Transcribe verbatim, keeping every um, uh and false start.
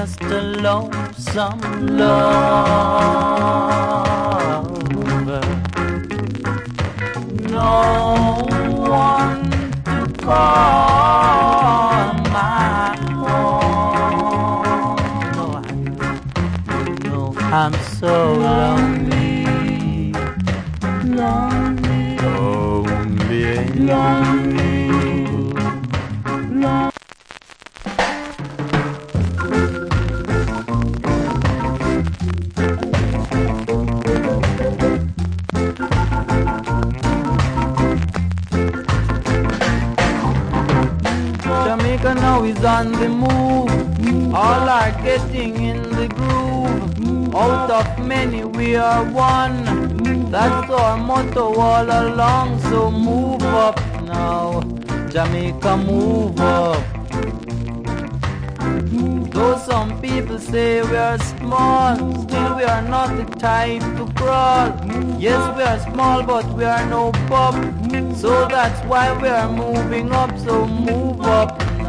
just a lonesome lover. No one to call my own. No, I know I'm so lonely, lonely, lonely, lonely, lonely. Jamaica now is on the move. All are getting in the groove. Out of many we are one. That's our motto all along. So move up now, Jamaica, move up. Though some people say we are small, still we are not the type to crawl. Yes, we are small, but we are no pup. So that's why we are moving up. So move up.